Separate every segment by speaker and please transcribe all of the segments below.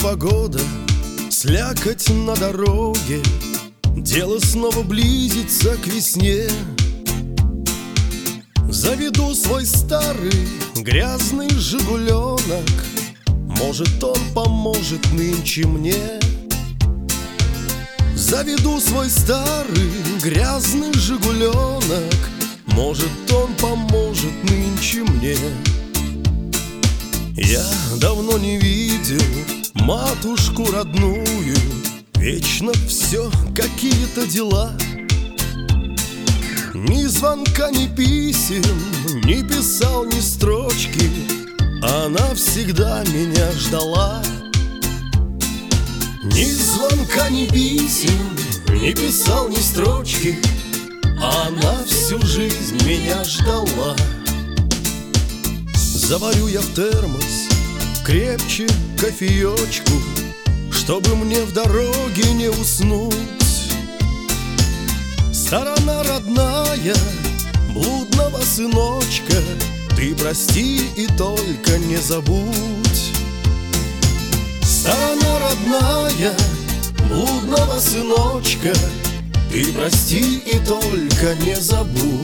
Speaker 1: Непогода, слякоть на дороге, дело снова близится к весне. Заведу свой старый грязный «Жигуленок», может, он поможет нынче мне. Заведу свой старый грязный «Жигуленок», может, он поможет нынче мне. Я давно не видел матушку родную, вечно все какие-то дела. Ни звонка, ни писем, не писал ни строчки, она всегда меня ждала. Ни звонка, ни писем, не писал ни строчки, она всю жизнь меня ждала. Заварю я в термос крепче кофеечку, чтобы мне в дороге не уснуть. Сторона родная блудного сыночка, ты прости и только не забудь. Сторона родная блудного сыночка, ты прости и только не забудь.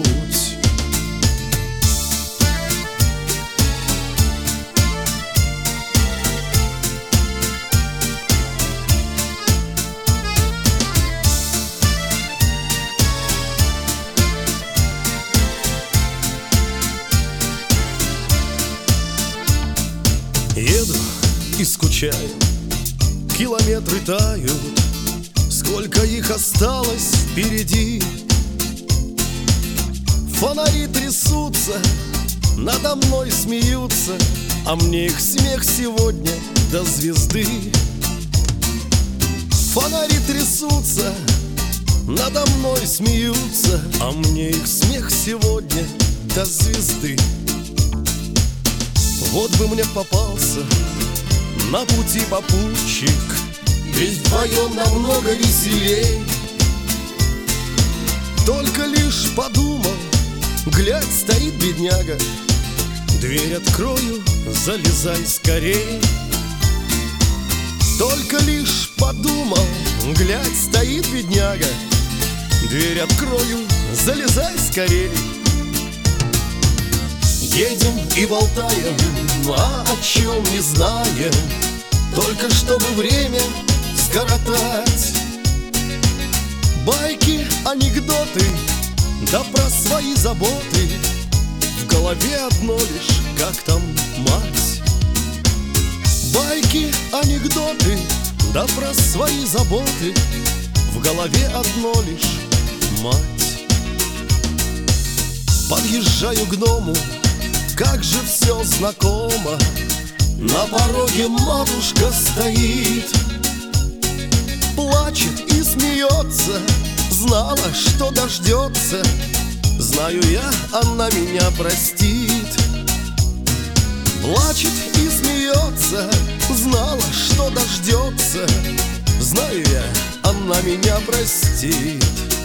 Speaker 1: Еду и скучаю, километры тают, сколько их осталось впереди. Фонари трясутся, надо мной смеются, а мне их смех сегодня до звезды. Фонари трясутся, надо мной смеются, а мне их смех сегодня до звезды. Вот бы мне попался на пути попутчик, ведь вдвоем намного веселей. Только лишь подумал, глядь, стоит бедняга, дверь открою, залезай скорей. Только лишь подумал, глядь, стоит бедняга, дверь открою, залезай скорей. Едем и болтаем, о чем не знаем, только чтобы время скоротать. Байки, анекдоты, да про свои заботы, в голове одно лишь, как там мать. Байки, анекдоты, да про свои заботы, в голове одно лишь мать. Подъезжаю к дому, как же все знакомо, на пороге матушка стоит, плачет и смеется, знала, что дождется, знаю я, она меня простит. Плачет и смеется, знала, что дождется, знаю я, она меня простит.